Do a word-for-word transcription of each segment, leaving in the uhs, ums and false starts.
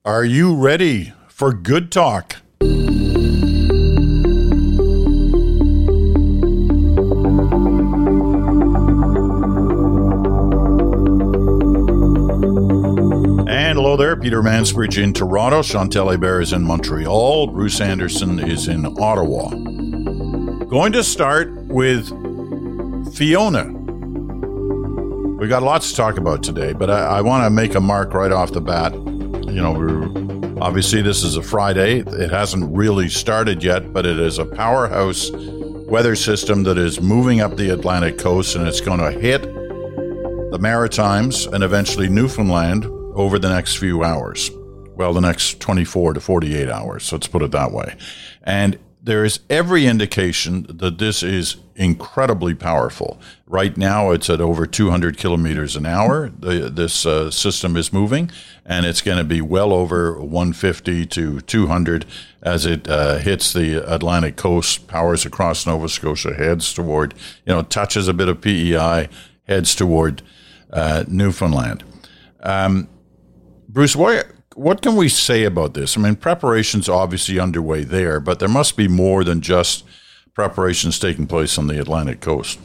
Are you ready for good talk? And hello there, Peter Mansbridge in Toronto, Chantal Hébert is in Montreal, Bruce Anderson is in Ottawa. Going to start with Fiona. We got lots to talk about today, but I, I want to make a mark right off the bat. You know, we're, obviously this is a Friday. It hasn't really started yet, but it is a powerhouse weather system that is moving up the Atlantic coast, and it's going to hit the Maritimes and eventually Newfoundland over the next few hours. Well, the next twenty-four to forty-eight hours, let's put it that way. And there is every indication that this is incredibly powerful. Right now, it's at over two hundred kilometers an hour. The, this uh, system is moving, and it's going to be well over one fifty to two hundred as it uh, hits the Atlantic coast, powers across Nova Scotia, heads toward, you know, touches a bit of P E I, heads toward uh, Newfoundland. Um, Bruce, what, what can we say about this? I mean, preparation's obviously underway there, but there must be more than just preparations taking place on the Atlantic coast.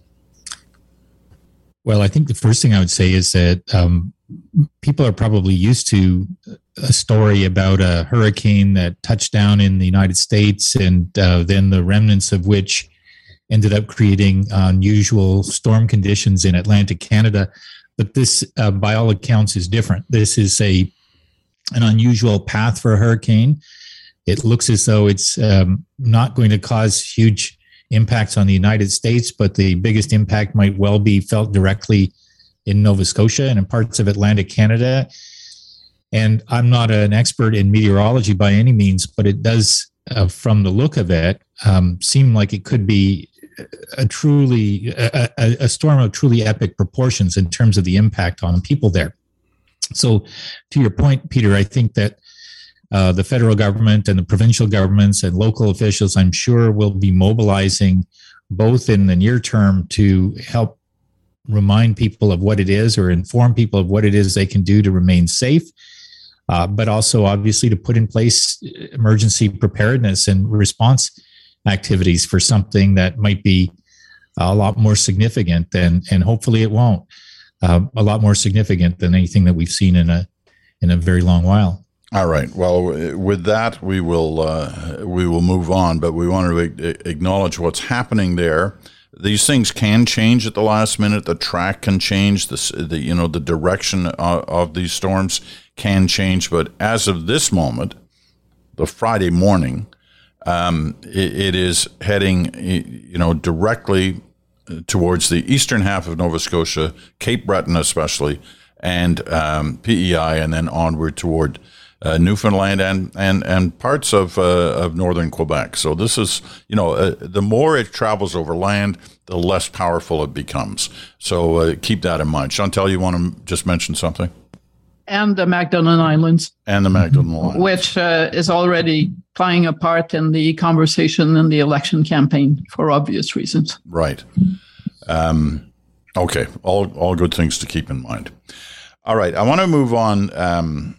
Well, I think the first thing I would say is that um, people are probably used to a story about a hurricane that touched down in the United States and uh, then the remnants of which ended up creating unusual storm conditions in Atlantic Canada. But this, uh, by all accounts, is different. This is a an unusual path for a hurricane. It looks as though it's um, not going to cause huge impacts on the United States, but the biggest impact might well be felt directly in Nova Scotia and in parts of Atlantic Canada. And I'm not an expert in meteorology by any means, but it does, uh, from the look of it, um, seem like it could be a truly a, a, a storm of truly epic proportions in terms of the impact on people there. So to your point, Peter, I think that uh, the federal government and the provincial governments and local officials, I'm sure, will be mobilizing both in the near term to help remind people of what it is or inform people of what it is they can do to remain safe, uh, but also obviously to put in place emergency preparedness and response activities for something that might be a lot more significant than, and hopefully it won't, uh, a lot more significant than anything that we've seen in a in a very long while. All right. Well, with that, we will uh, we will move on, but we want to acknowledge what's happening there. These things can change at the last minute. The track can change. The, the you know the direction of, of these storms can change. But as of this moment, the Friday morning, um, it, it is heading you know directly towards the eastern half of Nova Scotia, Cape Breton especially, and um, P E I, and then onward toward Uh, Newfoundland and and and parts of uh, of northern Quebec. So this is, you know, uh, the more it travels over land, the less powerful it becomes. So uh, keep that in mind. Chantal, you want to just mention something? And the Magdalen Islands. And the Magdalen Islands. Which uh, is already playing a part in the conversation in the election campaign for obvious reasons. Right. Um, okay. All, all good things to keep in mind. All right. I want to move on um,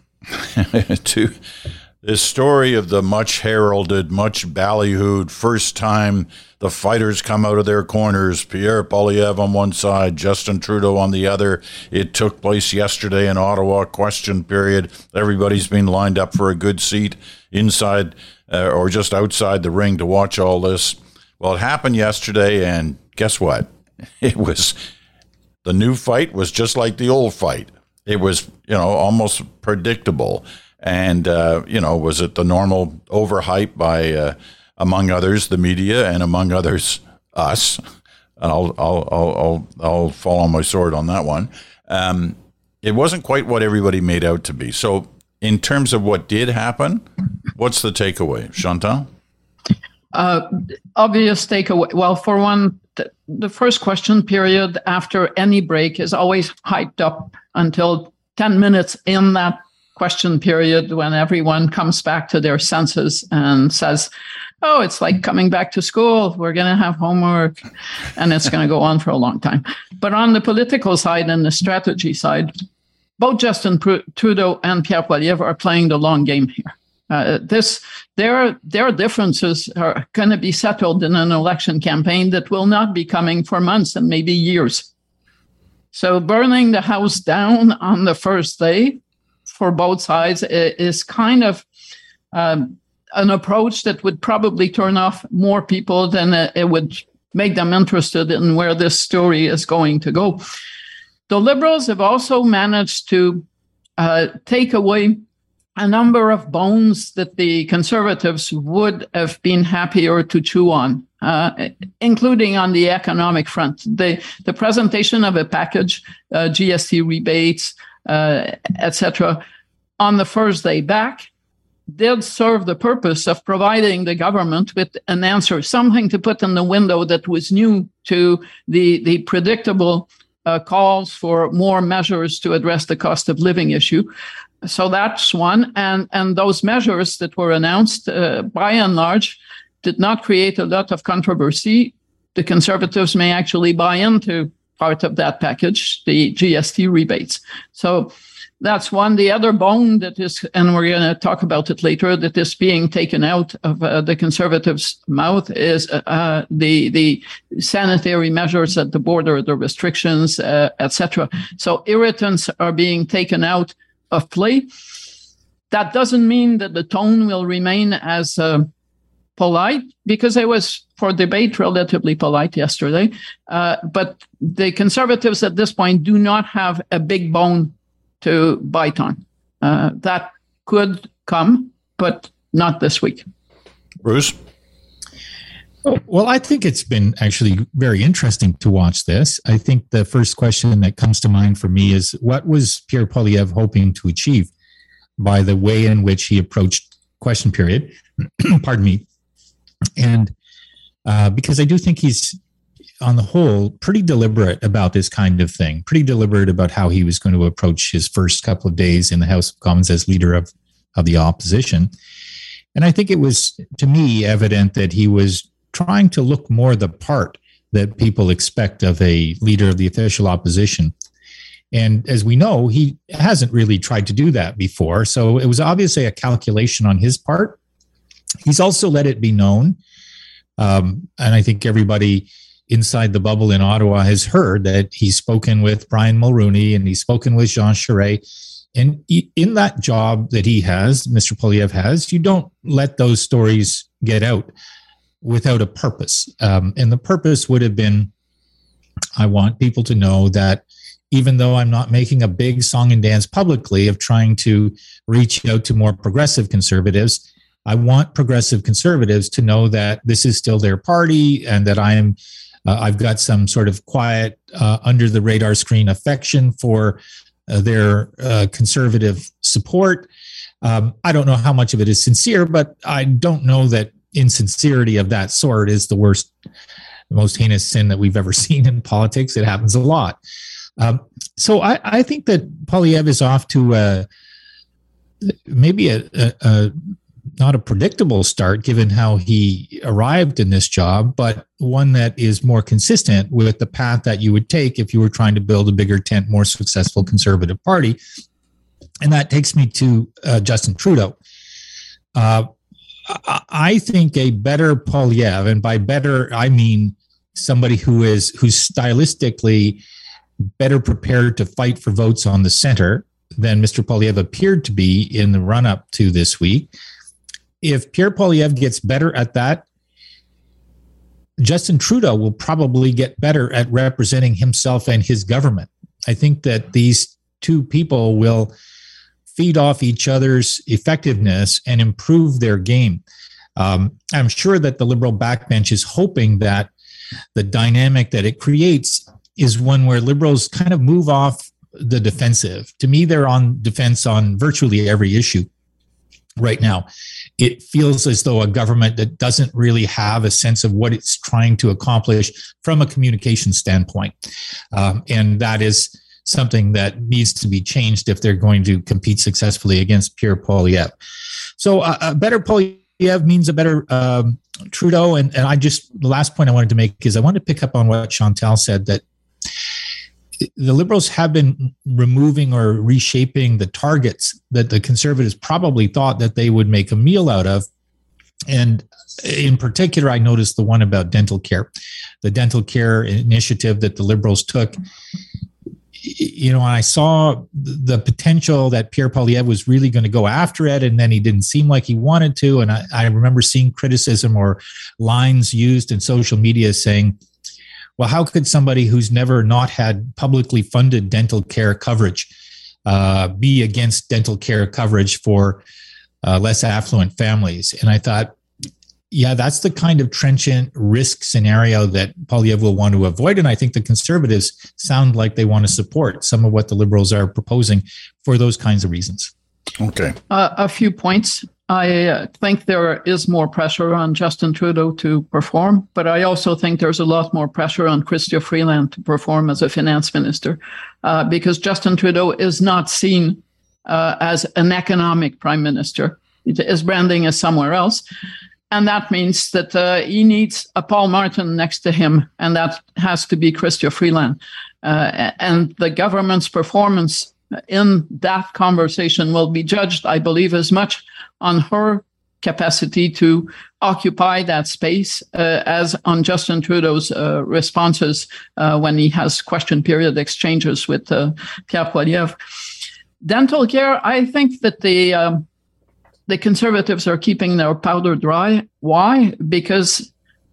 to this story of the much heralded, much ballyhooed first time the fighters come out of their corners. Pierre Poilievre on one side, Justin Trudeau on the other. It took place yesterday in Ottawa, question period. Everybody's been lined up for a good seat inside uh, or just outside the ring to watch all this. Well, it happened yesterday, and guess what? It was, the new fight was just like the old fight. It was, you know, almost predictable. And, uh, you know, was it the normal overhype by, uh, among others, the media, and among others, us? I'll, I'll, I'll, I'll, I'll fall on my sword on that one. Um, it wasn't quite what everybody made out to be. So in terms of what did happen, what's the takeaway? Chantal? Uh, obvious takeaway. Well, for one, th- the first question period after any break is always hyped up until ten minutes in that question period when everyone comes back to their senses and says, oh, it's like coming back to school. We're going to have homework, and it's going to go on for a long time. But on the political side and the strategy side, both Justin Trudeau and Pierre Poilievre are playing the long game here. Uh, this their their differences are going to be settled in an election campaign that will not be coming for months and maybe years. So burning the house down on the first day for both sides is kind of um, an approach that would probably turn off more people than it would make them interested in where this story is going to go. The Liberals have also managed to uh, take away a number of bones that the Conservatives would have been happier to chew on, uh, including on the economic front. The, the presentation of a package, uh, G S T rebates, uh, et cetera, on the first day back, did serve the purpose of providing the government with an answer, something to put in the window that was new to the, the predictable uh, calls for more measures to address the cost of living issue. So that's one. And, and those measures that were announced, uh, by and large, did not create a lot of controversy. The Conservatives may actually buy into part of that package, the G S T rebates. So that's one. The other bone that is, and we're going to talk about it later, that is being taken out of uh, the Conservatives' mouth is uh, the the sanitary measures at the border, the restrictions, uh, et cetera. So irritants are being taken out of play. That doesn't mean that the tone will remain as uh, polite, because it was, for debate, relatively polite yesterday. Uh, but the Conservatives at this point do not have a big bone to bite on. Uh, that could come, but not this week. Bruce? Well, I think it's been actually very interesting to watch this. I think the first question that comes to mind for me is, what was Pierre Poilievre hoping to achieve by the way in which he approached question period? Pardon me. And uh, because I do think he's, on the whole, pretty deliberate about this kind of thing, pretty deliberate about how he was going to approach his first couple of days in the House of Commons as leader of, of the opposition. And I think it was, to me, evident that he was trying to look more the part that people expect of a leader of the official opposition. And as we know, he hasn't really tried to do that before. So it was obviously a calculation on his part. He's also let it be known, um, and I think everybody inside the bubble in Ottawa has heard that he's spoken with Brian Mulroney and he's spoken with Jean Charest. And in that job that he has, Mister Poilievre has, you don't let those stories get out without a purpose. Um, and the purpose would have been, I want people to know that even though I'm not making a big song and dance publicly of trying to reach out to more progressive conservatives, I want progressive conservatives to know that this is still their party and that I am, uh, I've got some sort of quiet, uh, under the radar screen affection for uh, their uh, conservative support. Um, I don't know how much of it is sincere, but I don't know that insincerity of that sort is the worst, the most heinous sin that we've ever seen in politics. It happens a lot. Um, so I, I think that Poilievre is off to uh, maybe a, a, a not a predictable start, given how he arrived in this job, but one that is more consistent with the path that you would take if you were trying to build a bigger tent, more successful Conservative Party. And that takes me to uh, Justin Trudeau. Uh, I think a better Poilievre, and by better, I mean somebody who is who's stylistically better prepared to fight for votes on the center than Mister Poilievre appeared to be in the run-up to this week. If Pierre Poilievre gets better at that, Justin Trudeau will probably get better at representing himself and his government. I think that these two people will feed off each other's effectiveness and improve their game. Um, I'm sure that the Liberal backbench is hoping that the dynamic that it creates is one where Liberals kind of move off the defensive. To me, they're on defense on virtually every issue right now. It feels as though a government that doesn't really have a sense of what it's trying to accomplish from a communication standpoint. Um, and that is something that needs to be changed if they're going to compete successfully against Pierre Poilievre. So uh, a better Poilievre means a better um, Trudeau. And, and I just, the last point I wanted to make is I wanted to pick up on what Chantal said, that the Liberals have been removing or reshaping the targets that the Conservatives probably thought that they would make a meal out of. And in particular, I noticed the one about dental care, the dental care initiative that the Liberals took. You know, and I saw the potential that Pierre Poilievre was really going to go after it, and then he didn't seem like he wanted to. And I, I remember seeing criticism or lines used in social media saying, well, how could somebody who's never not had publicly funded dental care coverage uh, be against dental care coverage for uh, less affluent families? And I thought, yeah, that's the kind of trenchant risk scenario that Poilievre will want to avoid. And I think the Conservatives sound like they want to support some of what the Liberals are proposing for those kinds of reasons. Okay. Uh, a few points. I uh, think there is more pressure on Justin Trudeau to perform, but I also think there's a lot more pressure on Chrystia Freeland to perform as a finance minister, uh, because Justin Trudeau is not seen uh, as an economic prime minister. His branding is somewhere else. And that means that uh, he needs a Paul Martin next to him, and that has to be Chrystia Freeland. Uh, and the government's performance in that conversation will be judged, I believe, as much on her capacity to occupy that space uh, as on Justin Trudeau's uh, responses uh, when he has question period exchanges with uh, Pierre Poilievre. Dental care, I think that the... Um, The Conservatives are keeping their powder dry. Why? Because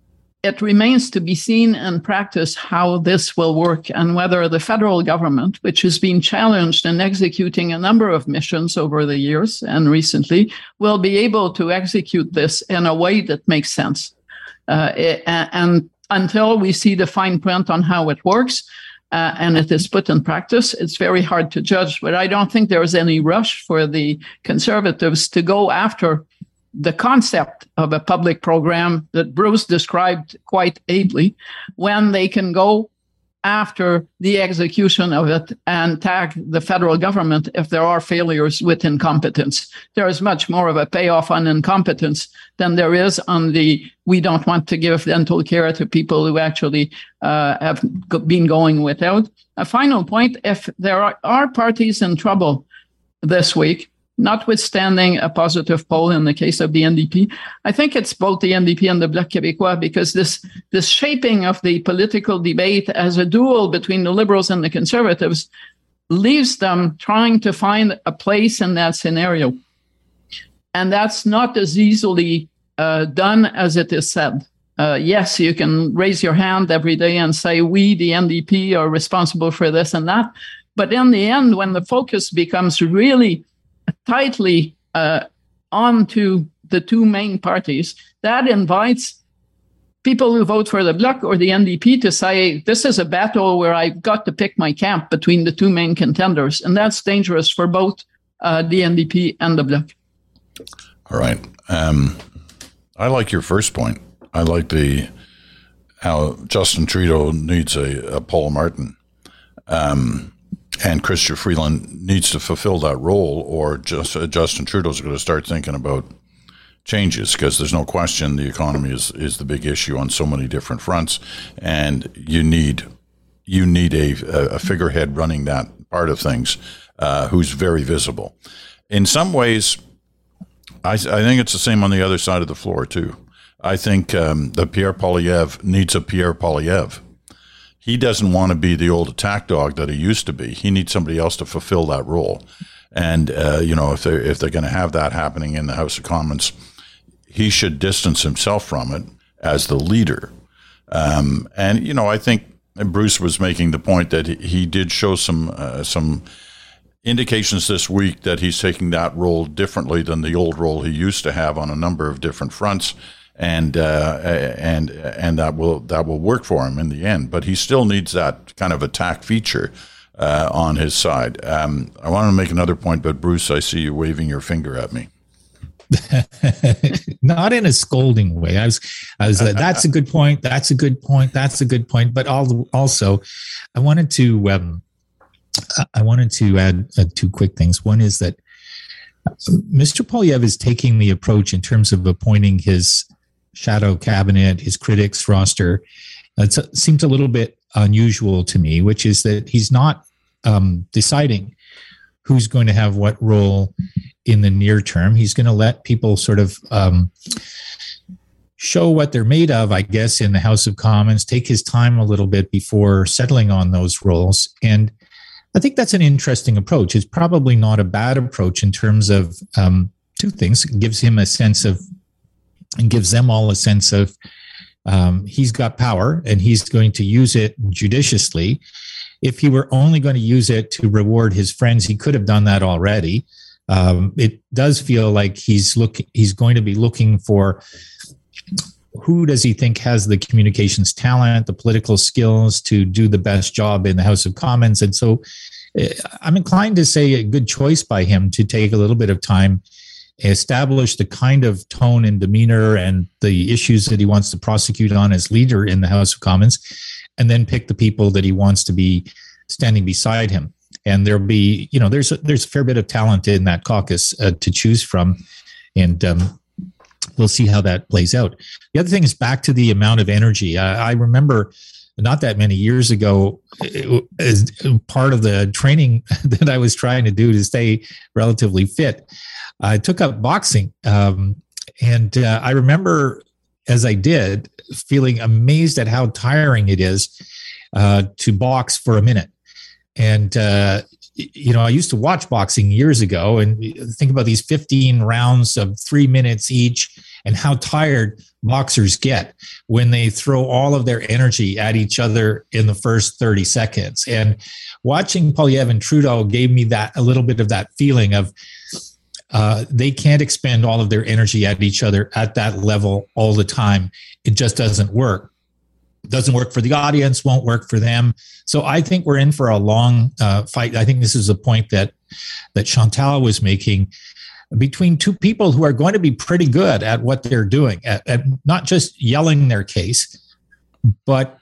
it remains to be seen in practice how this will work and whether the federal government, which has been challenged in executing a number of missions over the years and recently, will be able to execute this in a way that makes sense. Uh, and until we see the fine print on how it works, Uh, and it is put in practice, it's very hard to judge. But I don't think there is any rush for the Conservatives to go after the concept of a public program that Bruce described quite ably, when they can go after the execution of it and tag the federal government if there are failures with incompetence. There is much more of a payoff on incompetence than there is on the we don't want to give dental care to people who actually uh, have been going without. A final point, if there are, are parties in trouble this week, notwithstanding a positive poll in the case of the N D P, I think it's both the N D P and the Bloc Québécois, because this, this shaping of the political debate as a duel between the Liberals and the Conservatives leaves them trying to find a place in that scenario. And that's not as easily uh, done as it is said. Uh, yes, you can raise your hand every day and say, we, the N D P, are responsible for this and that. But in the end, when the focus becomes really tightly uh, onto the two main parties, that invites people who vote for the Bloc or the N D P to say, this is a battle where I've got to pick my camp between the two main contenders. And that's dangerous for both uh, the N D P and the Bloc. All right. Um, I like your first point. I like the how Justin Trudeau needs a, a Paul Martin. Um And Chrystia Freeland needs to fulfill that role, or just uh, Justin Trudeau's going to start thinking about changes, because there's no question the economy is, is the big issue on so many different fronts, and you need you need a, a figurehead running that part of things uh, who's very visible. In some ways, I, I think it's the same on the other side of the floor too. I think um, that Pierre Poilievre needs a Pierre Poilievre. He doesn't want to be the old attack dog that he used to be. He needs somebody else to fulfill that role. And, uh, you know, if they're, if they're going to have that happening in the House of Commons, he should distance himself from it as the leader. Um, and, you know, I think Bruce was making the point that he, he did show some uh, some indications this week that he's taking that role differently than the old role he used to have on a number of different fronts. And uh, and and that will that will work for him in the end, but he still needs that kind of attack feature uh, on his side. Um, I want to make another point, but Bruce, I see you waving your finger at me. Not in a scolding way. I was, I was. Uh, that's a good point. That's a good point. That's a good point. But also, I wanted to um, I wanted to add uh, two quick things. One is that Mister Poilievre is taking the approach in terms of appointing his shadow cabinet, his critics roster. It seems a little bit unusual to me, which is that he's not um, deciding who's going to have what role in the near term. He's going to let people sort of um, show what they're made of, I guess, in the House of Commons, take his time a little bit before settling on those roles. And I think that's an interesting approach. It's probably not a bad approach in terms of um, two things. It gives him a sense of, and gives them all a sense of, um, he's got power and he's going to use it judiciously. If he were only going to use it to reward his friends, he could have done that already. Um, it does feel like he's look, he's going to be looking for who does he think has the communications talent, the political skills to do the best job in the House of Commons. And so uh, I'm inclined to say a good choice by him to take a little bit of time, establish the kind of tone and demeanor and the issues that he wants to prosecute on as leader in the House of Commons, and then pick the people that he wants to be standing beside him. And there'll be, you know, there's a, there's a fair bit of talent in that caucus uh, to choose from. And, um, we'll see how that plays out. The other thing is back to the amount of energy. I, I remember not that many years ago, it, as part of the training that I was trying to do to stay relatively fit, I took up boxing. Um, and uh, I remember as I did, feeling amazed at how tiring it is uh, to box for a minute. And, uh, you know, I used to watch boxing years ago and think about these fifteen rounds of three minutes each and how tired boxers get when they throw all of their energy at each other in the first thirty seconds. And watching Poilievre and Trudeau gave me that a little bit of that feeling of uh, they can't expend all of their energy at each other at that level all the time. It just doesn't work. Doesn't work for the audience, won't work for them. So I think we're in for a long uh, fight. I think this is a point that that Chantal was making between two people who are going to be pretty good at what they're doing, at, at not just yelling their case, but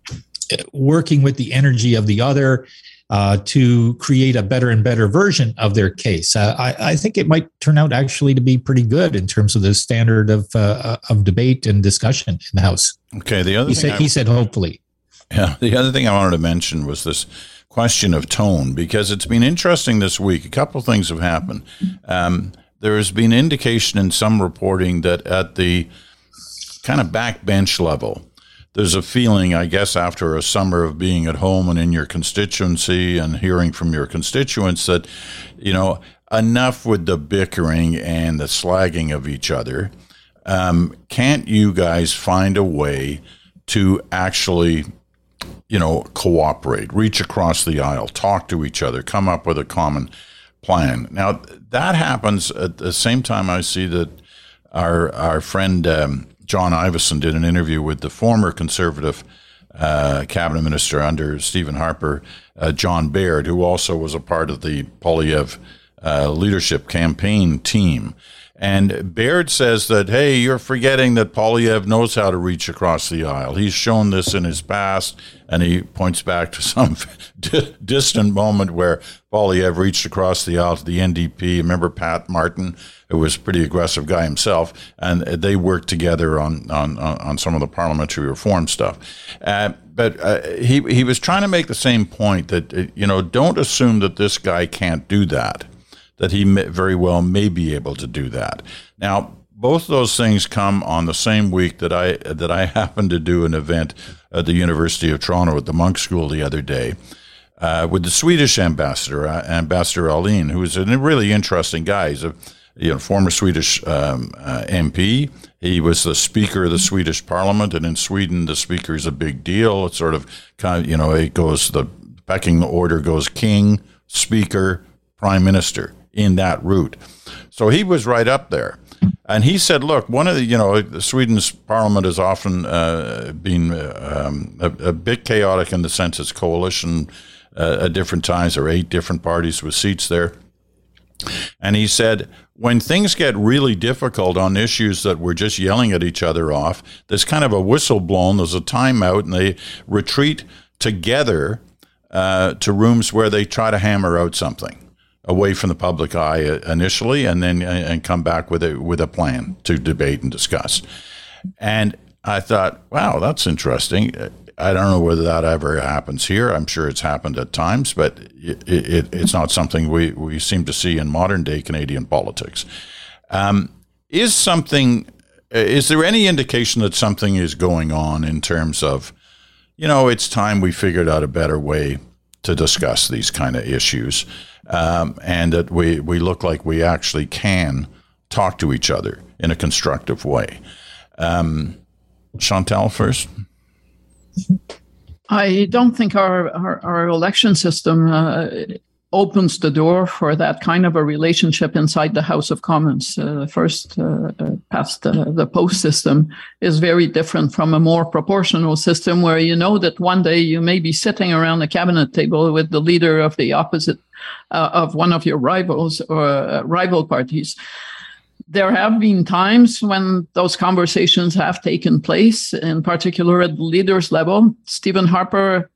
working with the energy of the other uh, to create a better and better version of their case. Uh, I, I think it might turn out actually to be pretty good in terms of the standard of uh, of debate and discussion in the House. Okay, the other he thing said, I, he said hopefully. Yeah, the other thing I wanted to mention was this question of tone, because it's been interesting this week. A couple of things have happened. Um, there has been indication in some reporting that at the kind of backbench level, there's a feeling, I guess, after a summer of being at home and in your constituency and hearing from your constituents that, you know, enough with the bickering and the slagging of each other. Um, can't you guys find a way to actually, you know, cooperate, reach across the aisle, talk to each other, come up with a common plan? Now, that happens at the same time I see that our our friend um, John Ivison did an interview with the former Conservative uh, cabinet minister under Stephen Harper, uh, John Baird, who also was a part of the Poilievre uh, leadership campaign team. And Baird says that, hey, you're forgetting that Poilievre knows how to reach across the aisle. He's shown this in his past, and he points back to some d- distant moment where Poilievre reached across the aisle to the N D P. Remember Pat Martin, who was a pretty aggressive guy himself, and they worked together on on, on some of the parliamentary reform stuff. Uh, but uh, he he was trying to make the same point that, uh, you know, don't assume that this guy can't do that. That he may, very well may be able to do that. Now, both those things come on the same week that I that I happened to do an event at the University of Toronto at the Monk School the other day uh, with the Swedish ambassador, uh, Ambassador Ahlin, who is a really interesting guy. He's a you know former Swedish um, uh, M P. He was the Speaker of the Swedish Parliament, and in Sweden, the Speaker is a big deal. It's sort of kind of, you know, it goes, the pecking order goes King, Speaker, Prime Minister, in that route. So he was right up there. And he said, look, one of the, you know, Sweden's parliament has often uh, been uh, um, a, a bit chaotic in the sense it's coalition uh, at different times. There are eight different parties with seats there. And he said, when things get really difficult on issues that we're just yelling at each other off, there's kind of a whistle blown, there's a timeout, and they retreat together uh, to rooms where they try to hammer out something away from the public eye initially, and then and come back with a with a plan to debate and discuss. And I thought, wow, that's interesting. I don't know whether that ever happens here. I'm sure it's happened at times, but it, it, it's not something we, we seem to see in modern day Canadian politics. Um, is something, is there any indication that something is going on in terms of, you know, it's time we figured out a better way to discuss these kind of issues, um, and that we, we look like we actually can talk to each other in a constructive way? Um, Chantal first. I don't think our, our, our election system uh, opens the door for that kind of a relationship inside the House of Commons. Uh, first uh, uh, past uh, the post system is very different from a more proportional system where you know that one day you may be sitting around a cabinet table with the leader of the opposite uh, of one of your rivals or uh, rival parties. There have been times when those conversations have taken place, in particular at the leaders level. Stephen Harper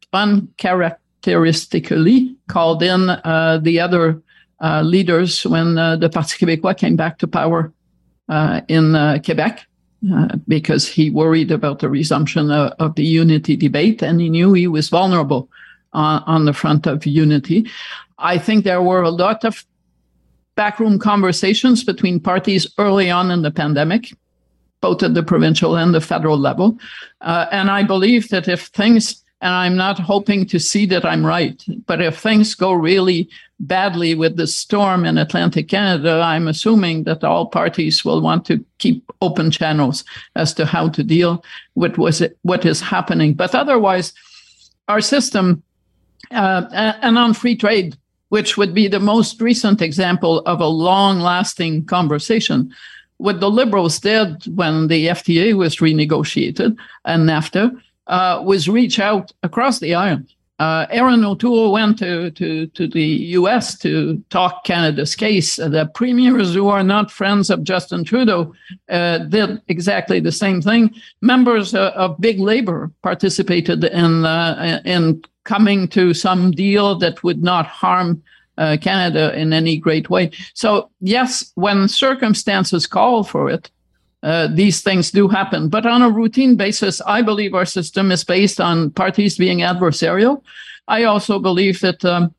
uncharacteristically called in uh, the other uh, leaders when uh, the Parti québécois came back to power uh, in uh, Quebec, uh, because he worried about the resumption of, of the unity debate, and he knew he was vulnerable on, on the front of unity. I think there were a lot of backroom conversations between parties early on in the pandemic, both at the provincial and the federal level. Uh, and I believe that if things, and I'm not hoping to see that I'm right, but if things go really badly with the storm in Atlantic Canada, I'm assuming that all parties will want to keep open channels as to how to deal with what is happening. But otherwise, our system, uh, and on free trade, which would be the most recent example of a long-lasting conversation. What the Liberals did when the F T A was renegotiated and NAFTA uh, was reach out across the aisle. Uh, Erin O'Toole went to, to, to the U S to talk Canada's case. The premiers who are not friends of Justin Trudeau uh, did exactly the same thing. Members uh, of Big Labour participated in uh, in coming to some deal that would not harm uh, Canada in any great way. So yes, when circumstances call for it, uh, these things do happen. But on a routine basis, I believe our system is based on parties being adversarial. I also believe that um,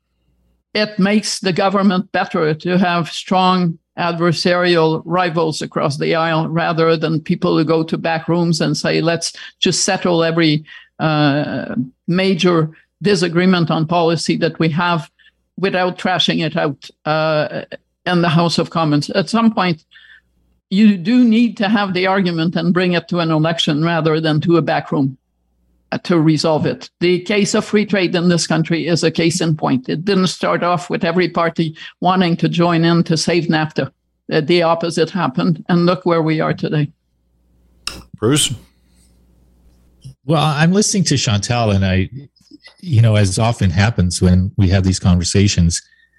it makes the government better to have strong adversarial rivals across the aisle rather than people who go to back rooms and say, let's just settle every uh, major disagreement on policy that we have without trashing it out uh, in the House of Commons. At some point, you do need to have the argument and bring it to an election rather than to a back room uh, to resolve it. The case of free trade in this country is a case in point. It didn't start off with every party wanting to join in to save NAFTA. Uh, the opposite happened, and look where we are today. Bruce? Well, I'm listening to Chantal, and I, you know, as often happens when we have these conversations,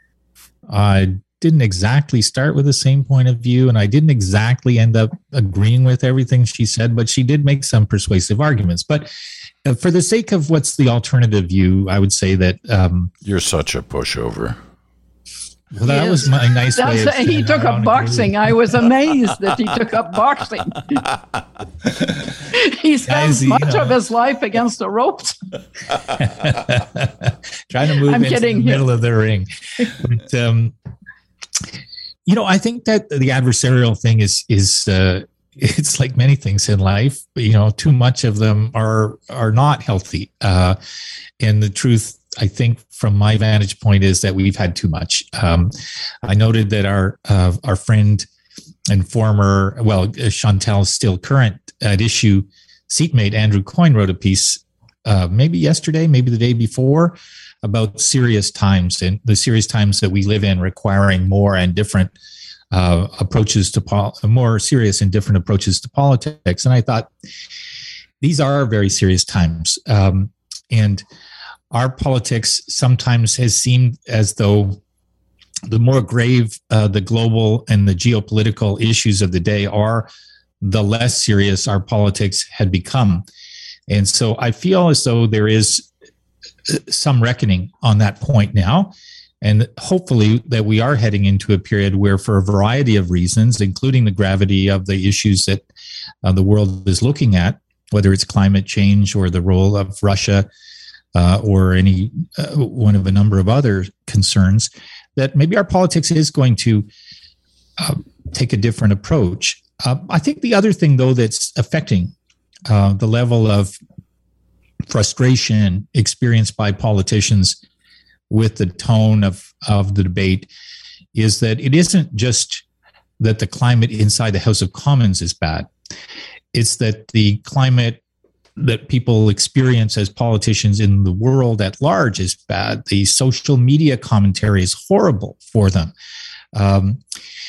I didn't exactly start with the same point of view, and I didn't exactly end up agreeing with everything she said, but she did make some persuasive arguments. But uh, for the sake of what's the alternative view, I would say that... Um, You're such a pushover. Well, that was my nice That's way of saying He took up boxing. I was amazed that he took up boxing. He spends Guys, much you know. of his life against the ropes. Trying to move I'm into kidding the here. middle of the ring. But, um, you know, I think that the adversarial thing is, is uh, it's like many things in life. You know, too much of them are are not healthy. Uh, and the truth, I think, from my vantage point, is that we've had too much. Um, I noted that our uh, our friend and former, well, Chantal's still current at issue seatmate Andrew Coyne wrote a piece, uh, maybe yesterday, maybe the day before, about serious times and the serious times that we live in, requiring more and different uh, approaches to pol- more serious and different approaches to politics. And I thought these are very serious times, um, and our politics sometimes has seemed as though the more grave uh, the global and the geopolitical issues of the day are, the less serious our politics had become. And so I feel as though there is some reckoning on that point now. And hopefully that we are heading into a period where, for a variety of reasons, including the gravity of the issues that uh, the world is looking at, whether it's climate change or the role of Russia uh, or any uh, one of a number of other concerns, that maybe our politics is going to uh, take a different approach. Uh, I think the other thing, though, that's affecting uh, the level of frustration experienced by politicians with the tone of, of the debate is that it isn't just that the climate inside the House of Commons is bad. It's that the climate that people experience as politicians in the world at large is bad. The social media commentary is horrible for them. Um,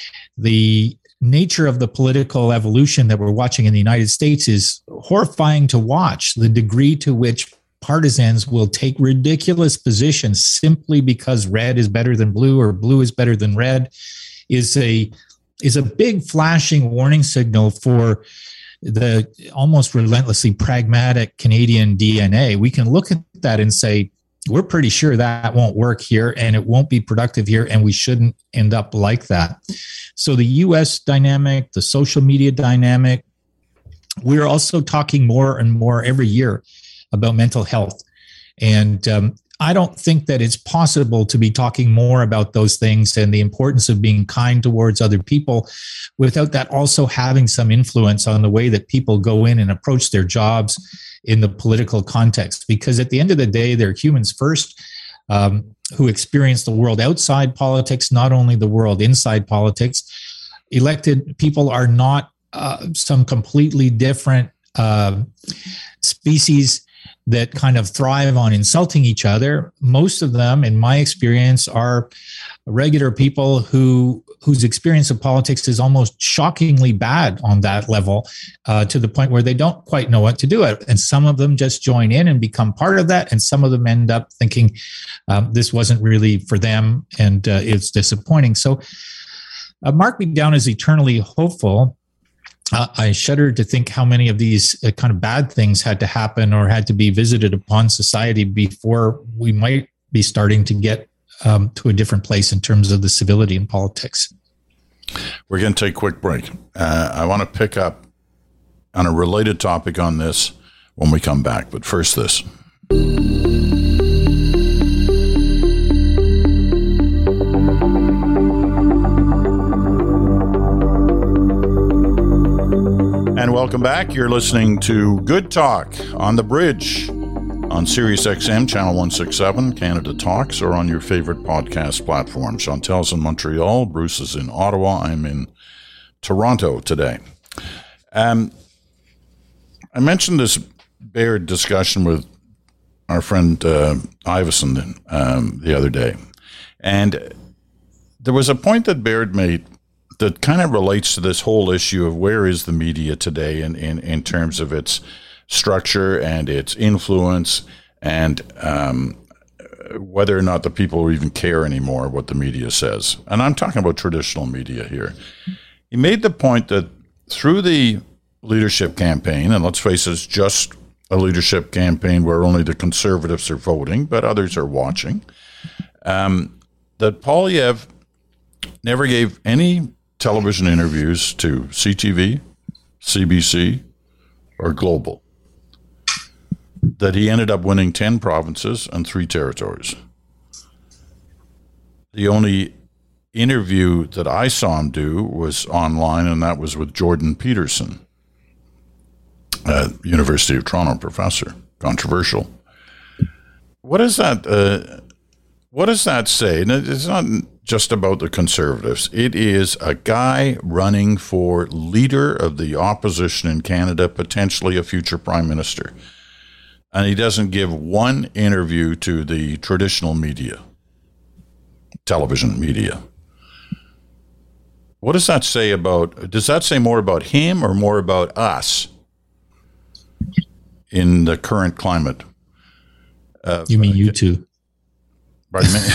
the nature of the political evolution that we're watching in the United States is horrifying to watch. The degree to which partisans will take ridiculous positions simply because red is better than blue or blue is better than red is a is a big flashing warning signal for the almost relentlessly pragmatic Canadian D N A. We can look at that and say, we're pretty sure that won't work here and it won't be productive here, and we shouldn't end up like that. So the U S dynamic, the social media dynamic, we're also talking more and more every year about mental health. And um, I don't think that it's possible to be talking more about those things and the importance of being kind towards other people without that also having some influence on the way that people go in and approach their jobs in the political context. Because at the end of the day, they're humans first, um, who experience the world outside politics, not only the world inside politics. Elected people are not uh, some completely different uh, species that kind of thrive on insulting each other. Most of them, in my experience, are regular people who whose experience of politics is almost shockingly bad on that level, uh, to the point where they don't quite know what to do it. And some of them just join in and become part of that. And some of them end up thinking um, this wasn't really for them, and uh, it's disappointing. So uh, mark me down as eternally hopeful. Uh, I shudder to think how many of these uh, kind of bad things had to happen or had to be visited upon society before we might be starting to get um, to a different place in terms of the civility in politics. We're going to take a quick break. Uh, I want to pick up on a related topic on this when we come back. But first, this. And welcome back. You're listening to Good Talk on the Bridge on Sirius X M, Channel one sixty-seven, Canada Talks, or on your favorite podcast platform. Chantel's in Montreal. Bruce is in Ottawa. I'm in Toronto today. Um, I mentioned this Baird discussion with our friend uh, Iveson um, the other day. And there was a point that Baird made that kind of relates to this whole issue of where is the media today in, in, in terms of its structure and its influence, and um, whether or not the people even care anymore what the media says. And I'm talking about traditional media here. He made the point that through the leadership campaign, and let's face it, it's just a leadership campaign where only the conservatives are voting, but others are watching, um, that Poilievre never gave any television interviews to C T V, C B C, or Global. That he ended up winning ten provinces and three territories. The only interview that I saw him do was online, and that was with Jordan Peterson, a University of Toronto professor. Controversial. What does that? Uh, what does that say? And it's not just about the Conservatives. It is a guy running for leader of the opposition in Canada, potentially a future prime minister. And he doesn't give one interview to the traditional media, television media. What does that say about, does that say more about him or more about us in the current climate? Uh, you mean you two? Pardon me?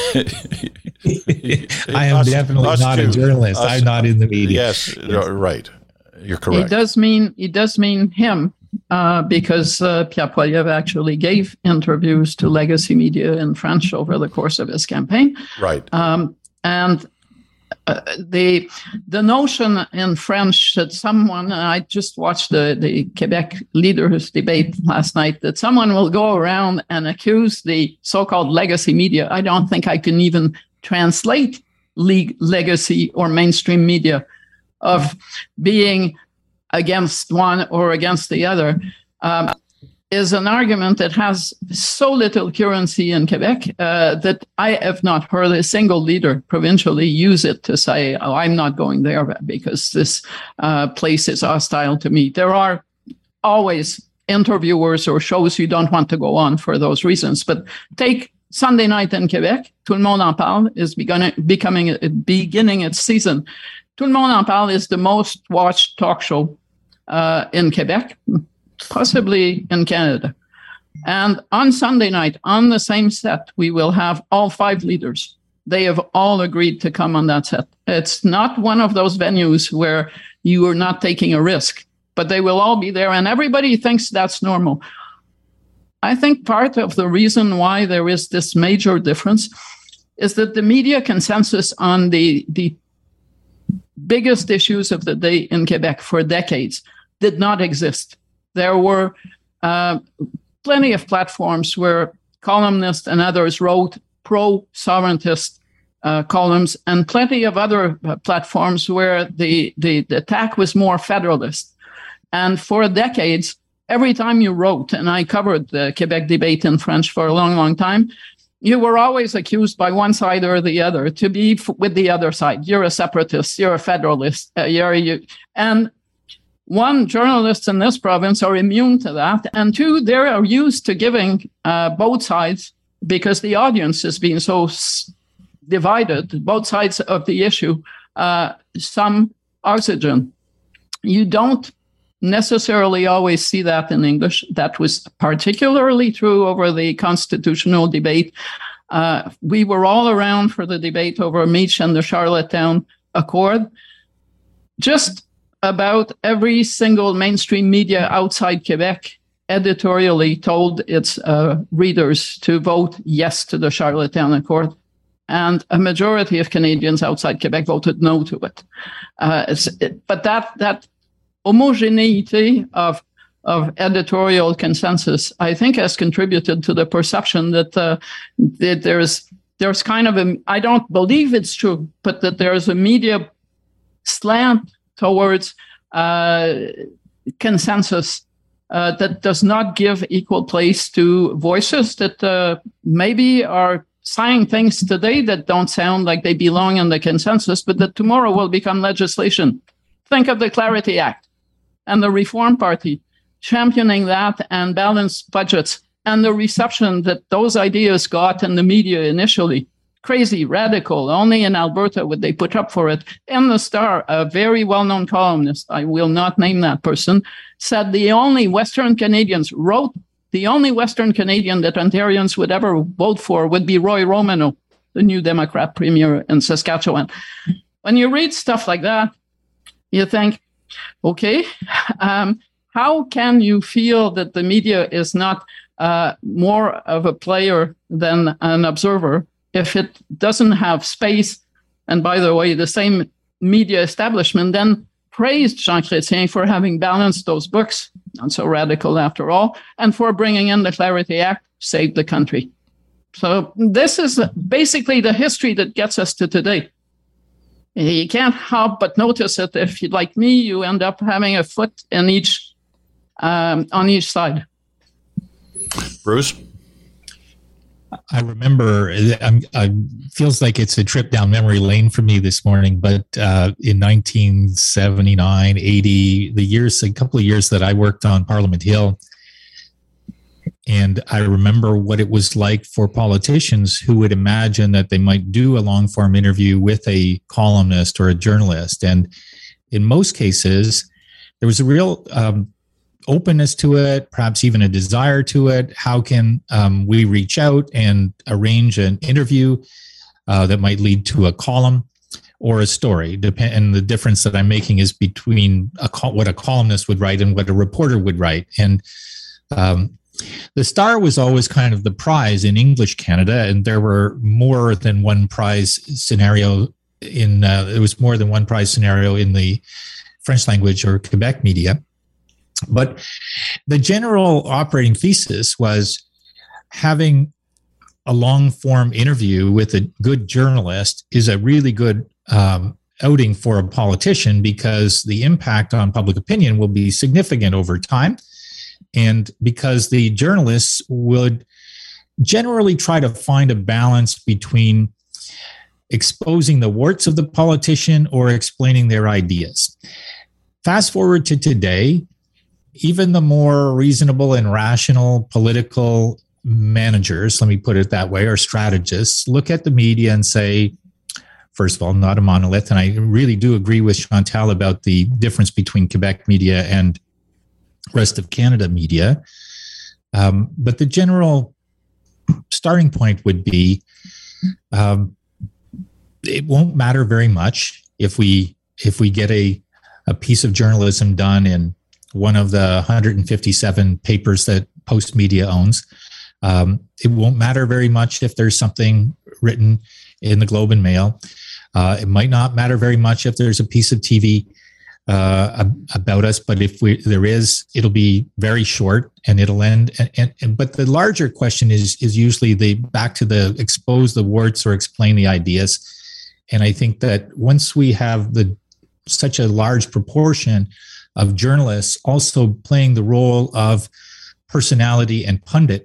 I am us, definitely us not too. a journalist. Us, I'm not in the media. Yes, yes. Right. You're correct. It does mean it does mean him, uh, because uh, Pierre Poilievre actually gave interviews to legacy media in French over the course of his campaign. Right. Um, and uh, the the notion in French that someone, and I just watched the, the Quebec leaders debate last night, that someone will go around and accuse the so-called legacy media. I don't think I can even translate le- legacy or mainstream media of being against one or against the other. Um, is an argument that has so little currency in Quebec uh, that I have not heard a single leader provincially use it to say, oh, I'm not going there because this uh, place is hostile to me. There are always interviewers or shows you don't want to go on for those reasons. But take Sunday Night in Quebec, Tout le monde en parle is beginning, becoming, beginning its season. Tout le monde en parle is the most watched talk show uh, in Quebec, possibly in Canada. And on Sunday night, on the same set, we will have all five leaders. They have all agreed to come on that set. It's not one of those venues where you are not taking a risk, but they will all be there, and everybody thinks that's normal. I think part of the reason why there is this major difference is that the media consensus on the, the biggest issues of the day in Quebec for decades did not exist. There were uh, plenty of platforms where columnists and others wrote pro-sovereigntist uh, columns, and plenty of other uh, platforms where the, the, the attack was more federalist. And for decades, every time you wrote, and I covered the Quebec debate in French for a long, long time, you were always accused by one side or the other to be f- with the other side. You're a separatist, you're a federalist, uh, you're you, and one, journalists in this province are immune to that. And two, they are used to giving uh, both sides, because the audience is being so s- divided, both sides of the issue, uh, some oxygen. You don't necessarily always see that in English. That was particularly true over the constitutional debate. Uh, we were all around for the debate over Meach and the Charlottetown Accord. Just about every single mainstream media outside Quebec editorially told its uh, readers to vote yes to the Charlottetown Accord. And a majority of Canadians outside Quebec voted no to it. Uh, it's, it but that that homogeneity of of editorial consensus, I think, has contributed to the perception that, uh, that there's there's kind of a, I don't believe it's true, but that there's a media slant towards uh, consensus uh, that does not give equal place to voices that uh, maybe are saying things today that don't sound like they belong in the consensus, but that tomorrow will become legislation. Think of the Clarity Act and the Reform Party championing that and balanced budgets, and the reception that those ideas got in the media initially. Crazy, radical. Only in Alberta would they put up for it. In the Star, a very well-known columnist, I will not name that person, said the only Western Canadians, wrote the only Western Canadian that Ontarians would ever vote for would be Roy Romano, the new Democrat premier in Saskatchewan. When you read stuff like that, you think, okay, um, how can you feel that the media is not uh, more of a player than an observer if it doesn't have space? And by the way, the same media establishment then praised Jean Chrétien for having balanced those books, not so radical after all, and for bringing in the Clarity Act, saved the country. So this is basically the history that gets us to today. You can't help but notice it. If you, like me, you end up having a foot in each, um, on each side. Bruce? I remember, it feels like it's a trip down memory lane for me this morning, but uh, in nineteen seventy-nine, eighty, the years, a couple of years that I worked on Parliament Hill, and I remember what it was like for politicians who would imagine that they might do a long-form interview with a columnist or a journalist. And in most cases, there was a real um, openness to it, perhaps even a desire to it. How can um, we reach out and arrange an interview uh, that might lead to a column or a story? Dep- and the difference that I'm making is between a col- what a columnist would write and what a reporter would write. And um, the Star was always kind of the prize in English Canada, and there were more than one prize scenario in uh, there was more than one prize scenario in the French language or Quebec media. But the general operating thesis was having a long form interview with a good journalist is a really good um, outing for a politician, because the impact on public opinion will be significant over time. And because the journalists would generally try to find a balance between exposing the warts of the politician or explaining their ideas. Fast forward to today, even the more reasonable and rational political managers, let me put it that way, or strategists, look at the media and say, first of all, not a monolith. And I really do agree with Chantal about the difference between Quebec media and rest of Canada media. Um, but the general starting point would be, um, it won't matter very much if we if we get a, a piece of journalism done in one of the one hundred fifty-seven papers that Post Media owns. Um, it won't matter very much if there's something written in the Globe and Mail. Uh, it might not matter very much if there's a piece of T V uh, about us, but if we, there is, it'll be very short and it'll end. And, and, and but the larger question is is usually the back to the expose the warts or explain the ideas. And I think that once we have the such a large proportion of journalists also playing the role of personality and pundit,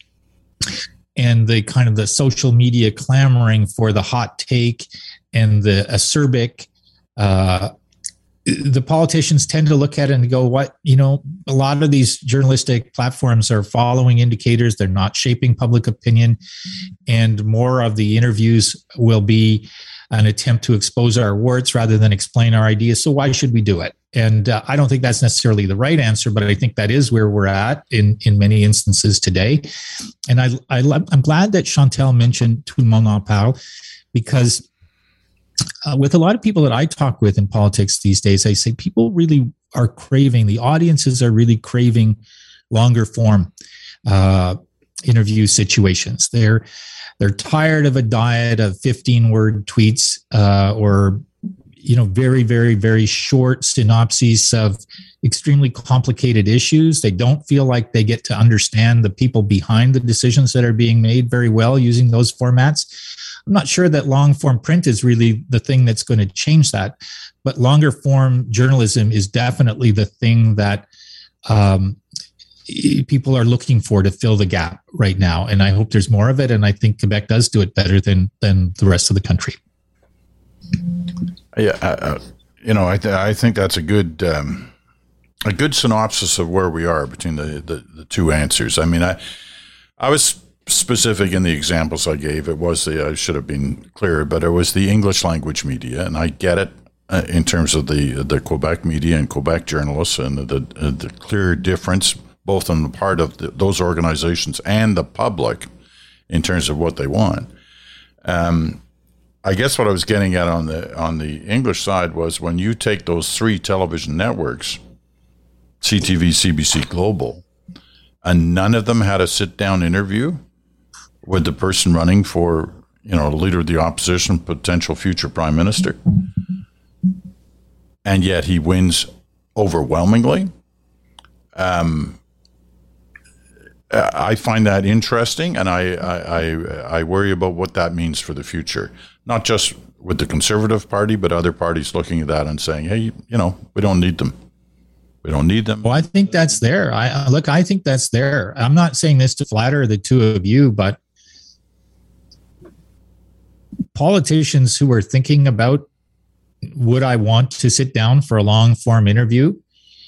and the kind of the social media clamoring for the hot take and the acerbic, uh, the politicians tend to look at it and go, what, you know, a lot of these journalistic platforms are following indicators. They're not shaping public opinion. And more of the interviews will be an attempt to expose our warts rather than explain our ideas. So why should we do it? And uh, I don't think that's necessarily the right answer, but I think that is where we're at in, in many instances today. And I, I, I'm glad that Chantal mentioned Tout le monde en parle, because uh, with a lot of people that I talk with in politics these days, I say people really are craving, the audiences are really craving longer form uh, interview situations. They're they're tired of a diet of fifteen word tweets uh, or you know, very, very, very short synopses of extremely complicated issues. They don't feel like they get to understand the people behind the decisions that are being made very well using those formats. I'm not sure that long form print is really the thing that's going to change that, but longer form journalism is definitely the thing that um, people are looking for to fill the gap right now. And I hope there's more of it. And I think Quebec does do it better than, than the rest of the country. Yeah, uh, you know, I th- I think that's a good um, a good synopsis of where we are between the, the, the two answers. I mean, I I was specific in the examples I gave. It was the I should have been clearer, but it was the English language media, and I get it uh, in terms of the the Quebec media and Quebec journalists, and the uh, the clear difference both on the part of the, those organizations and the public in terms of what they want. Um, I guess what I was getting at on the on the English side was when you take those three television networks, C T V, C B C, Global, and none of them had a sit-down interview with the person running for, you know, the leader of the opposition, potential future prime minister, and yet he wins overwhelmingly. Um, I find that interesting, and I, I, I, I worry about what that means for the future. Not just with the Conservative Party, but other parties looking at that and saying, hey, you know, we don't need them. We don't need them. Well, I think that's there. I look, I think that's there. I'm not saying this to flatter the two of you, but politicians who are thinking about, would I want to sit down for a long form interview?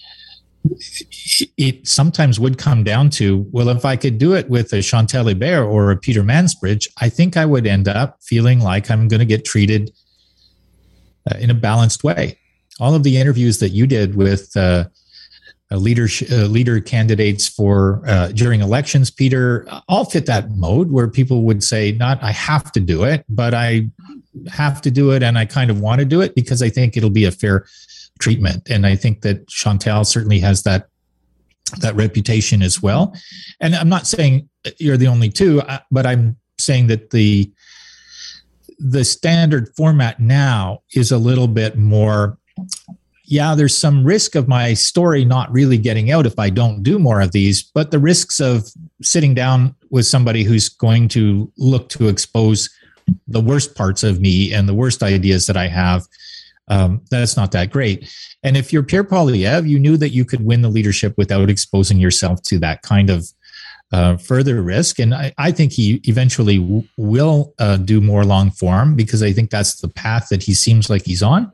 It sometimes would come down to, well, if I could do it with a Chantal Hébert or a Peter Mansbridge, I think I would end up feeling like I'm going to get treated uh, in a balanced way. All of the interviews that you did with uh, a leader, uh, leader candidates for uh, during elections, Peter, all fit that mode where people would say, not I have to do it, but I have to do it and I kind of want to do it because I think it'll be a fair treatment. And I think that Chantal certainly has that that reputation as well. And I'm not saying you're the only two, but I'm saying that the the standard format now is a little bit more, yeah, there's some risk of my story not really getting out if I don't do more of these, but the risks of sitting down with somebody who's going to look to expose the worst parts of me and the worst ideas that I have, um, that's not that great. And if you're Pierre Poilievre, you knew that you could win the leadership without exposing yourself to that kind of uh, further risk. And I, I think he eventually w- will uh, do more long form, because I think that's the path that he seems like he's on.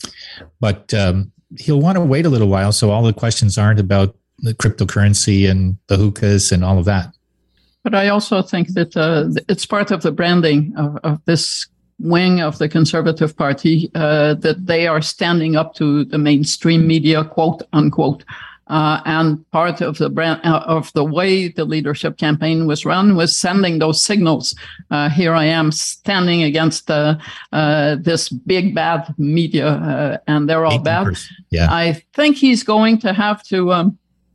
But um, he'll want to wait a little while, so all the questions aren't about the cryptocurrency and the hookahs and all of that. But I also think that uh, it's part of the branding of, of this wing of the Conservative Party, uh, that they are standing up to the mainstream media, quote unquote. Uh, and part of the brand uh, of the way the leadership campaign was run was sending those signals. Uh, here I am standing against uh, uh, this big bad media, uh, and they're all bad. Yeah. I think he's going to have to um,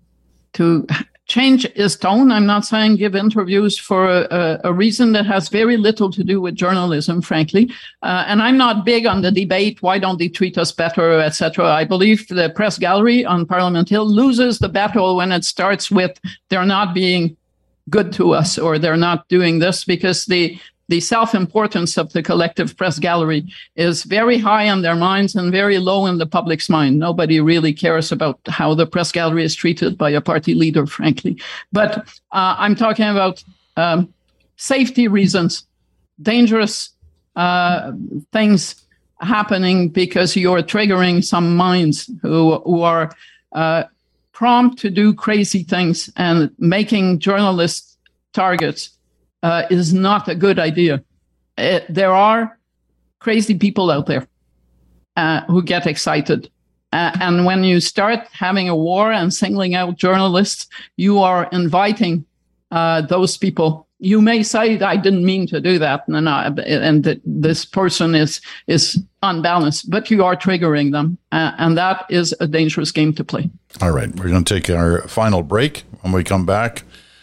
to change his tone. I'm not saying give interviews for a, a reason that has very little to do with journalism, frankly. Uh, and I'm not big on the debate, why don't they treat us better, et cetera. I believe the press gallery on Parliament Hill loses the battle when it starts with they're not being good to us or they're not doing this, because the the self-importance of the collective press gallery is very high on their minds and very low in the public's mind. Nobody really cares about how the press gallery is treated by a party leader, frankly. But uh, I'm talking about um, safety reasons, dangerous uh, things happening because you're triggering some minds who, who are uh, prompt to do crazy things, and making journalists targets Uh, is not a good idea. Uh, there are crazy people out there uh, who get excited. Uh, and when you start having a war and singling out journalists, you are inviting uh, those people. You may say, I didn't mean to do that, and, I, and th- this person is, is unbalanced, but you are triggering them. Uh, and that is a dangerous game to play. All right. We're going to take our final break. When we come back,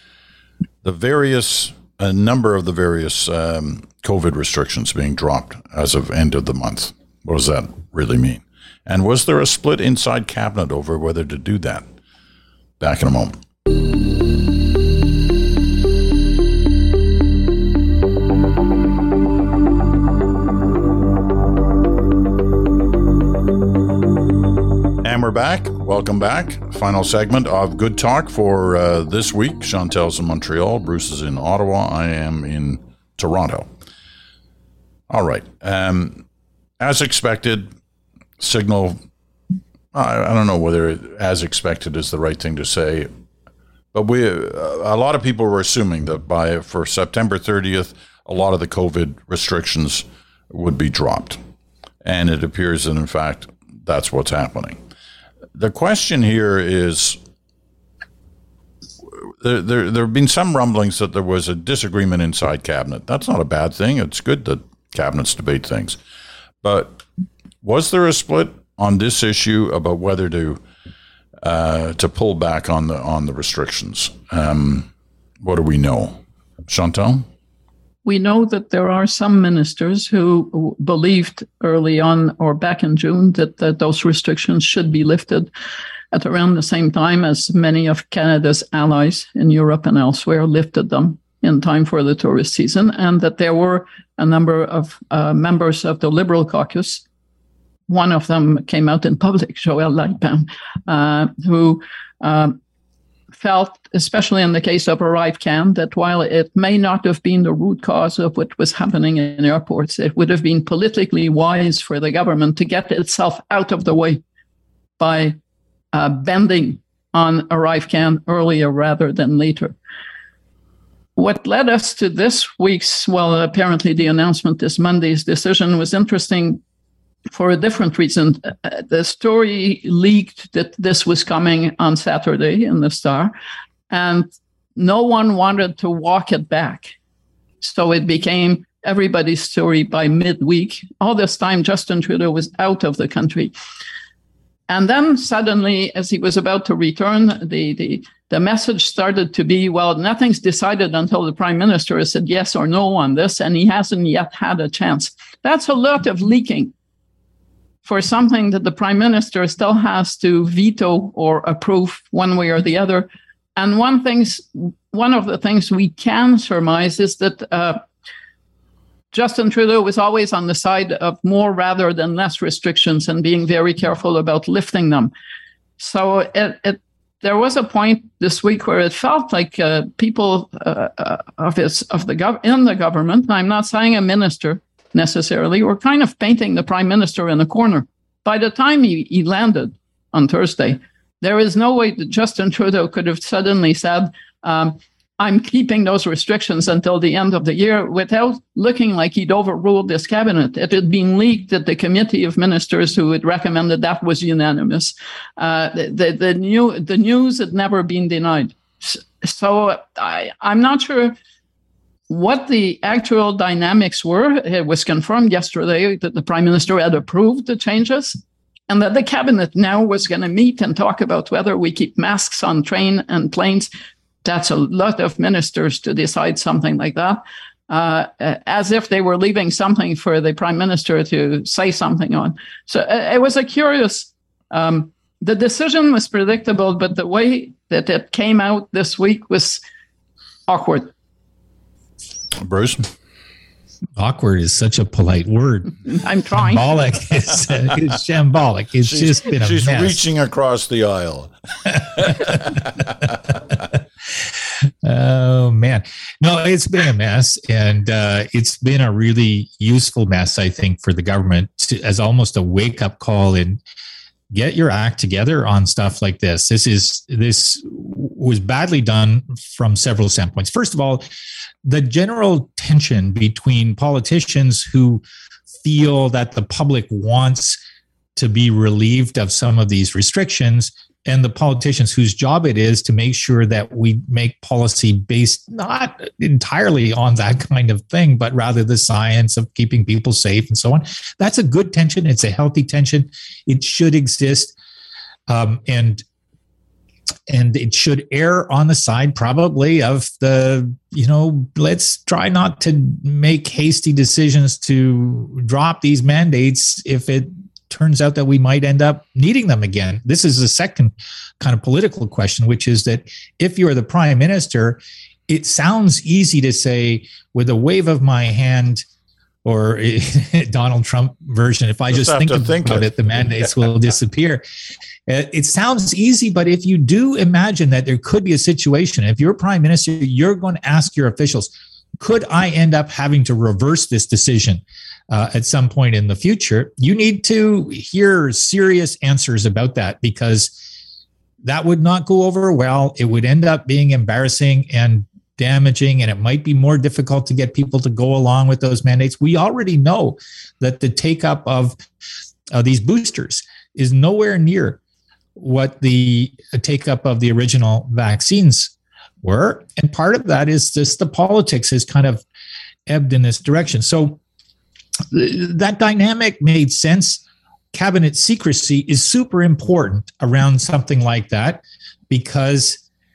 the various... a number of the various um, COVID restrictions being dropped as of end of the month. What does that really mean? And was there a split inside cabinet over whether to do that? Back in a moment. And we're back. Welcome back. Final segment of Good Talk for uh, this week. Chantel's in Montreal. Bruce is in Ottawa. I am in Toronto. All right. Um, as expected, Signal, I, I don't know whether as expected is the right thing to say, but we a lot of people were assuming that by for September thirtieth, a lot of the COVID restrictions would be dropped. And it appears that, in fact, that's what's happening. The question here is, there, there there have been some rumblings that there was a disagreement inside cabinet. That's not a bad thing. It's good that cabinets debate things. But was there a split on this issue about whether to uh, to pull back on the on the restrictions? Um, what do we know, Chantal? We know that there are some ministers who believed early on or back in June that, that those restrictions should be lifted at around the same time as many of Canada's allies in Europe and elsewhere lifted them in time for the tourist season, and that there were a number of uh, members of the Liberal caucus. One of them came out in public, Joël Laipin, uh, who uh, felt, especially in the case of ArriveCan, that while it may not have been the root cause of what was happening in airports, it would have been politically wise for the government to get itself out of the way by uh, bending on ArriveCan earlier rather than later. What led us to this week's, well, apparently the announcement this Monday's decision was interesting for a different reason. Uh, the story leaked that this was coming on Saturday in the Star, and no one wanted to walk it back. So it became everybody's story by midweek. All this time, Justin Trudeau was out of the country. And then suddenly, as he was about to return, the, the, the message started to be, well, nothing's decided until the prime minister has said yes or no on this, and he hasn't yet had a chance. That's a lot of leaking for something that the prime minister still has to veto or approve one way or the other. And one things, one of the things we can surmise is that uh, Justin Trudeau was always on the side of more rather than less restrictions and being very careful about lifting them. So it, it, there was a point this week where it felt like uh, people uh, uh, of his of the gov- in the government, and I'm not saying a minister necessarily, were kind of painting the prime minister in a corner. By the time he, he landed on Thursday, there is no way that Justin Trudeau could have suddenly said, um, I'm keeping those restrictions until the end of the year without looking like he'd overruled this cabinet. It had been leaked that the committee of ministers who had recommended that was unanimous. Uh, the, the, the, new, the news had never been denied. So I, I'm not sure what the actual dynamics were. It was confirmed yesterday that the prime minister had approved the changes and that the cabinet now was going to meet and talk about whether we keep masks on train and planes. That's a lot of ministers to decide something like that, uh, as if they were leaving something for the prime minister to say something on. So it was a curious, um, the decision was predictable, but the way that it came out this week was awkward. Bruce? Awkward is such a polite word. I'm trying. Shambolic is, uh, it's shambolic. It's she's, just been a she's mess. She's reaching across the aisle. Oh, man. No, it's been a mess. And uh, it's been a really useful mess, I think, for the government to, as almost a wake-up call and get your act together on stuff like this. This is this was badly done from several standpoints. First of all, the general tension between politicians who feel that the public wants to be relieved of some of these restrictions and the politicians whose job it is to make sure that we make policy based not entirely on that kind of thing, but rather the science of keeping people safe and so on. That's a good tension. It's a healthy tension. It should exist. Um, and and it should err on the side probably of the, you know, let's try not to make hasty decisions to drop these mandates if it turns out that we might end up needing them again. This is the second kind of political question, which is that if you're the prime minister, it sounds easy to say with a wave of my hand, or Donald Trump version, if I just, just think about think it, it, the mandates will disappear. It sounds easy, but if you do imagine that there could be a situation, if you're prime minister, you're going to ask your officials, could I end up having to reverse this decision uh, at some point in the future? You need to hear serious answers about that, because that would not go over well. It would end up being embarrassing and damaging, and it might be more difficult to get people to go along with those mandates. We already know that the take up of uh, these boosters is nowhere near what the take up of the original vaccines were. And part of that is just the politics has kind of ebbed in this direction. So that dynamic made sense. Cabinet secrecy is super important around something like that, because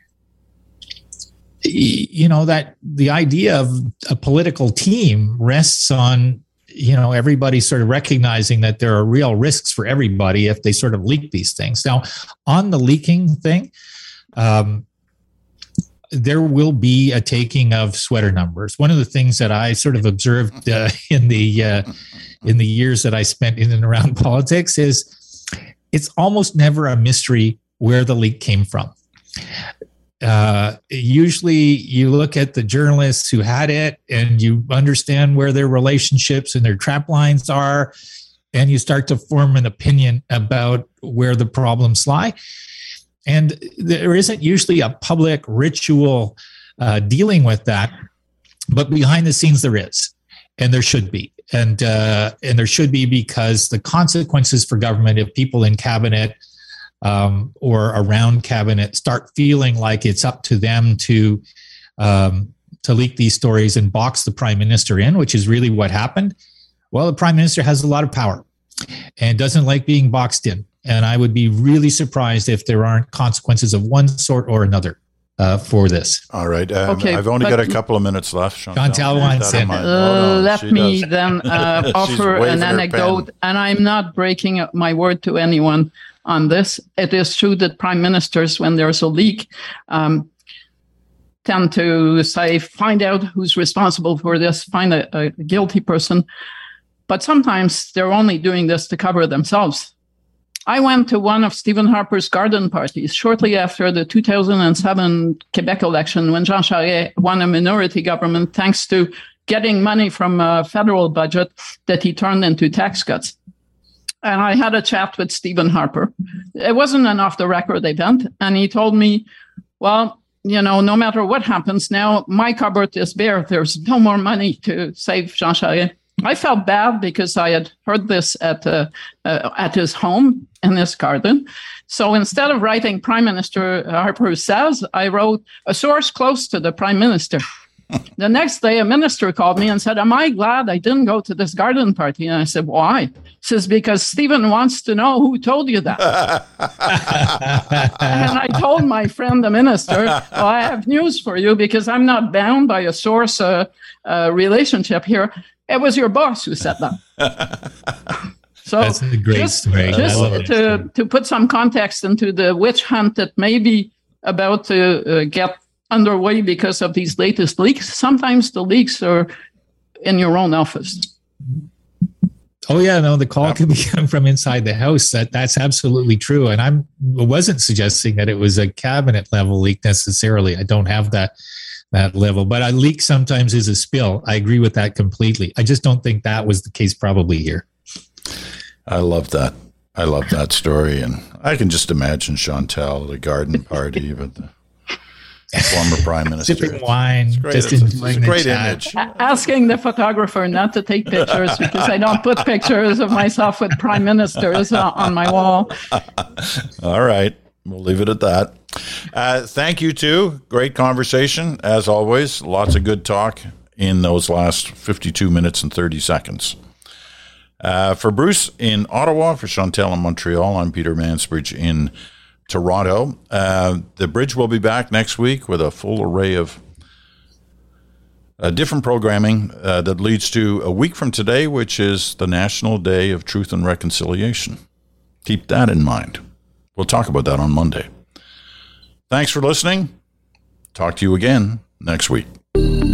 you know that the idea of a political team rests on, you know, everybody sort of recognizing that there are real risks for everybody if they sort of leak these things. Now, on the leaking thing, um, there will be a taking of sweater numbers. One of the things that I sort of observed uh, in the uh, in the years that I spent in and around politics is it's almost never a mystery where the leak came from. Uh, usually you look at the journalists who had it and you understand where their relationships and their trap lines are, and you start to form an opinion about where the problems lie. And there isn't usually a public ritual uh, dealing with that, but behind the scenes there is, and there should be. And, uh, and there should be, because the consequences for government, if people in cabinet Um, or around cabinet start feeling like it's up to them to um, to leak these stories and box the prime minister in, which is really what happened. Well, the prime minister has a lot of power and doesn't like being boxed in. And I would be really surprised if there aren't consequences of one sort or another uh, for this. All right. Um, Okay, I've only but- got a couple of minutes left. Chantal, Chantal Keep wants that in it. mind. Uh, Oh, no, let she me does. then uh, She's offer waving an her anecdote, pen. and I'm not breaking up my word to anyone on this. It is true that prime ministers, when there's a leak, um, tend to say, find out who's responsible for this, find a, a guilty person. But sometimes they're only doing this to cover themselves. I went to one of Stephen Harper's garden parties shortly after the two thousand seven Quebec election when Jean Charest won a minority government thanks to getting money from a federal budget that he turned into tax cuts. And I had a chat with Stephen Harper. It wasn't an off-the-record event. And he told me, well, you know, no matter what happens now, my cupboard is bare. There's no more money to save Jean Charest. I felt bad because I had heard this at uh, uh, at his home in his garden. So instead of writing Prime Minister Harper says, I wrote a source close to the Prime Minister. The next day, a minister called me and said, am I glad I didn't go to this garden party? And I said, why? He says, because Stephen wants to know who told you that. And I told my friend, the minister, well, I have news for you because I'm not bound by a source uh, uh, relationship here. It was your boss who said that. So That's a great just, story. I just love it. to, to put some context into the witch hunt that may be about to uh, get underway because of these latest leaks, sometimes the leaks are in your own office. Oh yeah, no, the call Yep. could be coming from inside the house. That that's absolutely true. And I'm I wasn't suggesting that it was a cabinet level leak necessarily. I don't have that that level, but a leak sometimes is a spill. I agree with that completely. I just don't think that was the case probably here. I love that. I love that story. And I can just imagine Chantal at a garden party with the former prime minister. Sipping wine, It's great. just It's, it's enjoying a the great chat. image. A- Asking the photographer not to take pictures because I don't put pictures of myself with prime ministers uh, on my wall. All right. We'll leave it at that. Uh, thank you, too. Great conversation, as always. Lots of good talk in those last fifty-two minutes and thirty seconds. Uh, for Bruce in Ottawa, for Chantal in Montreal, I'm Peter Mansbridge in Toronto. Uh, the Bridge will be back next week with a full array of uh, different programming uh, that leads to a week from today, which is the National Day of Truth and Reconciliation. Keep that in mind. We'll talk about that on Monday. Thanks for listening. Talk to you again next week.